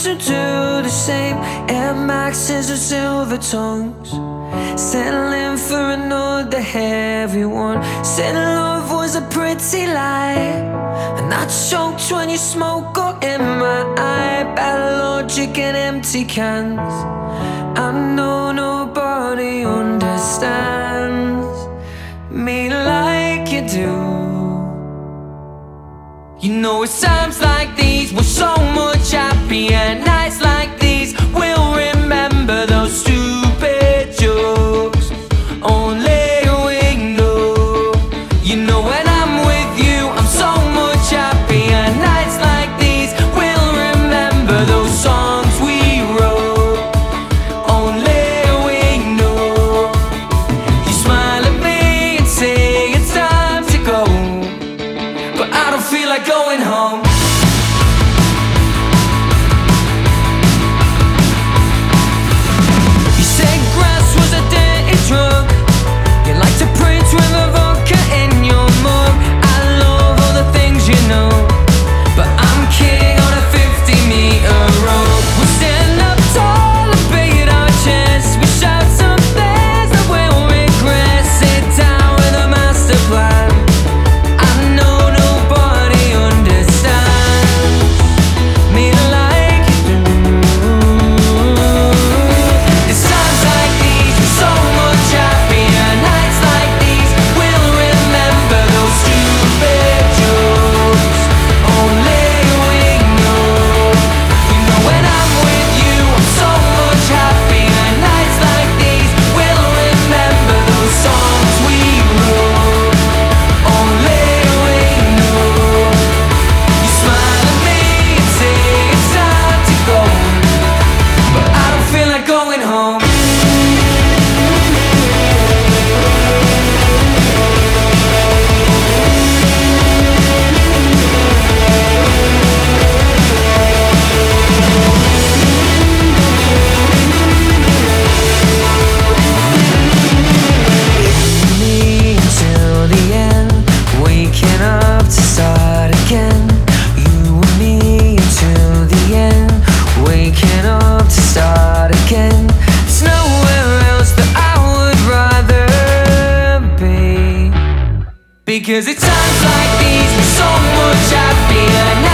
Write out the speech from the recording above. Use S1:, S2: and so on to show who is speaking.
S1: to do the same. Air Maxes or silver tongues, settling for another heavy one. Said love was a pretty lie, and I choked when you smoke got in my eye. Bad logic and empty cans. I know nobody understands me like you do. You know it's times like these we're so much happier. Nights like these we'll remember those stupid jokes. Only we know. You know when I'm with you I'm so much happier. Nights like these we'll remember those songs we wrote. Only we know. You smile at me and say it's time to go, but I don't feel like going home. You said grass was a dirty drug. You like to preach with a vodka in your mug. I love all the things you know, but I'm king on a 50-meter rope. We'll stand up tall and beat our chests. We shout some things that we'll regret. Sit down with a master plan. I know nobody understands me like you do. It's times like these we're so much happier. Nights like these we'll remember those stupid jokes. Only we know. You know when I'm with you I'm so much happier. Nights like these we'll remember those songs we wrote. Only we know. You smile at me and say it's time to go, but I don't feel like going home. Me until the end, waking up to start again. You and me until the end, waking up to start again. There's nowhere else that I would rather be, because it's times like these we're so much happier.